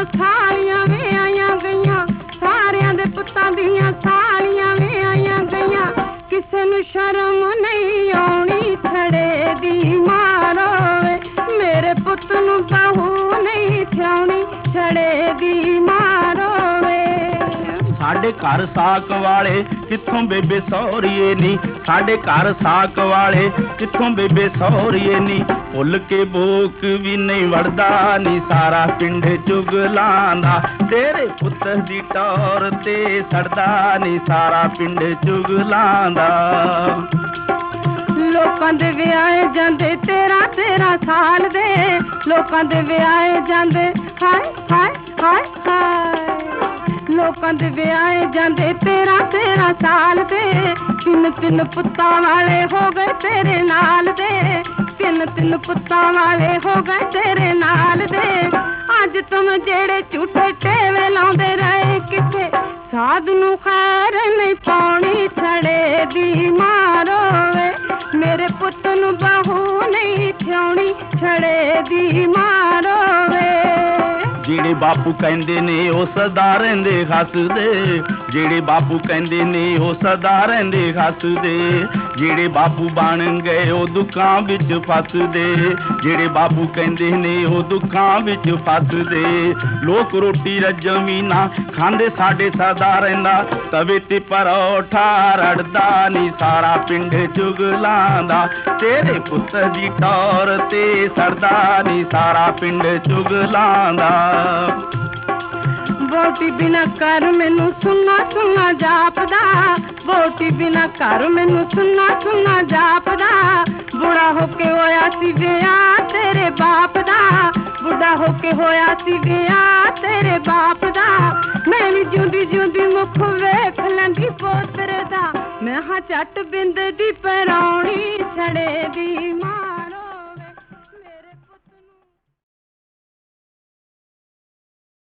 ਸਾਲੀਆਂ ਵੇ ਆਈਆਂ ਗਈਆਂ, ਸਾਰਿਆਂ ਦੇ ਪੁੱਤਾਂ ਦੀਆਂ ਸਾਲੀਆਂ ਵੇ ਆਈਆਂ ਗਈਆਂ। ਕਿਸੇ ਨੂੰ ਸ਼ਰਮ ਨਹੀਂ ਆਉਣੀ ਛੜੇ ਦੀ ਮਾਰੋ ਵੇ, ਮੇਰੇ ਪੁੱਤ ਨੂੰ ਬਹੂ ਨਹੀਂ ਥਿਆਉਣੀ ਛੜੇ ਦੀ ਮਾਰੋ ਵੇ। ਸਾਡੇ ਘਰ ਸਾਕ ਵਾਲੇ ਕਿੱਥੋਂ ਬੇਬੇ ਸਹੁਰੀਏ ਨੀ, ਸਾਡੇ ਘਰ ਸਾਕ ਵਾਲੇ ਕਿੱਥੋਂ ਬੇਬੇ ਸਹੁਰੀਏ ਨੀ। ਭੁੱਲ ਕੇ ਬੋਕ ਵੀ ਨਹੀਂ ਵੜਦਾ ਨੀ ਸਾਰਾ ਪਿੰਡ ਚੁਗਲਾਂ ਦਾ, ਤੇਰੇ ਪੁੱਤ ਦੀ ਟੌਰ ਤੇ ਸੜਦਾ ਨੀ ਸਾਰਾ ਪਿੰਡ ਚੁਗਲਾਂ ਦਾ। ਲੋਕਾਂ ਦੇ ਵਿਆਹੇ ਜਾਂਦੇ 13-13 ਸਾਲ ਦੇ, ਲੋਕਾਂ ਦੇ ਵਿਆਹੇ ਜਾਂਦੇ ਹਾਏ ਹਾਏ ਹਾਏ ਹਾਏ, ਲੋਕਾਂ ਦੇ ਵਿਆਹੇ ਜਾਂਦੇ 13-13 ਸਾਲ ਦੇ। 3-3 ਪੁੱਤਾਂ ਵਾਲੇ ਹੋ ਗਏ ਤੇਰੇ ਨਾਲ ਦੇ, 3-3 ਪੁੱਤਾਂ ਵਾਲੇ ਹੋ ਗਏ ਤੇਰੇ ਨਾਲ ਦੇ। ਅੱਜ ਤੁਮ ਜਿਹੜੇ ਝੂਠੇ ਟੇਵੇ ਲਾਉਂਦੇ ਰਹੇ ਕਿੱਥੇ, ਸਾਧ ਨੂੰ ਖੈਰ ਨਹੀਂ ਪਾਉਣੀ ਛੜੇ ਦੀ ਮਾਰੋ ਵੇ, ਮੇਰੇ ਪੁੱਤ ਨੂੰ ਬਹੂ ਨਹੀਂ ਥਿਆਉਣੀ ਛੜੇ ਦੀ ਮਾਰੋ ਵੇ। ਜਿਹੜੇ ਬਾਪੂ ਕਹਿੰਦੇ ਨੇ ਉਹ ਸਦਾ ਰਹਿੰਦੇ ਹੱਸਦੇ, ਜਿਹੜੇ ਬਾਪੂ ਕਹਿੰਦੇ ਨੇ ਉਹ ਸਦਾ ਰਹਿੰਦੇ ਹੱਸਦੇ। ਜਿਹੜੇ ਬਾਪੂ ਬਣ ਗਏ ਉਹ ਦੁੱਖਾਂ ਵਿੱਚ ਫਸਦੇ, ਜਿਹੜੇ ਬਾਪੂ ਕਹਿੰਦੇ ਨੇ ਉਹ ਦੁੱਖਾਂ ਵਿੱਚ ਫਸਦੇ। ਲੋਕ ਰੋਟੀ ਰੱਜਵੀਂ ਨਾ ਖਾਂਦੇ, ਸਾਡੇ ਸਦਾ ਰਹਿੰਦਾ ਤਵੇ ਤੇ ਪਰੌਠਾ ਰੜਦਾ ਨੀ ਸਾਰਾ ਪਿੰਡ ਚੁਗਲਾਂ ਦਾ, ਤੇਰੇ ਪੁੱਤ ਦੀ ਟੌਰ ਤੇ ਸੜਦਾ ਨੀ ਸਾਰਾ ਪਿੰਡ ਚੁਗਲਾਂ ਦਾ। ਵੋਟੀ ਬਿਨਾ ਘਰ ਮੈਨੂੰ ਸੁਣਨਾ ਸੁਣਨਾ ਜਾਪਦਾ, ਵੋਟੀ ਬਿਨਾ ਘਰ ਮੈਨੂੰ ਸੁਣਨਾ ਸੁਣਨਾ ਜਾਪਦਾ। ਬੁੜਾ ਹੋ ਕੇ ਹੋਇਆ ਸੀ ਵਿਆਹ ਤੇਰੇ ਬਾਪ ਦਾ, ਬੁੱਢਾ ਹੋ ਕੇ ਹੋਇਆ ਸੀ ਵਿਆਹ ਤੇਰੇ ਬਾਪ ਦਾ। ਮੈਂ ਵੀ ਜਿਉਂਦੀ ਜਿਉਂਦੀ ਮੁਖ ਵੇਖ ਲੈਂਦੀ ਪੋਤਰੇ ਦਾ, ਮੈਂ ਹਾਂ ਝੱਟ ਬਿੰਦ ਦੀ ਪਰਾਉਣੀ ਛੜੇ ਦੀ ਮਾਂ।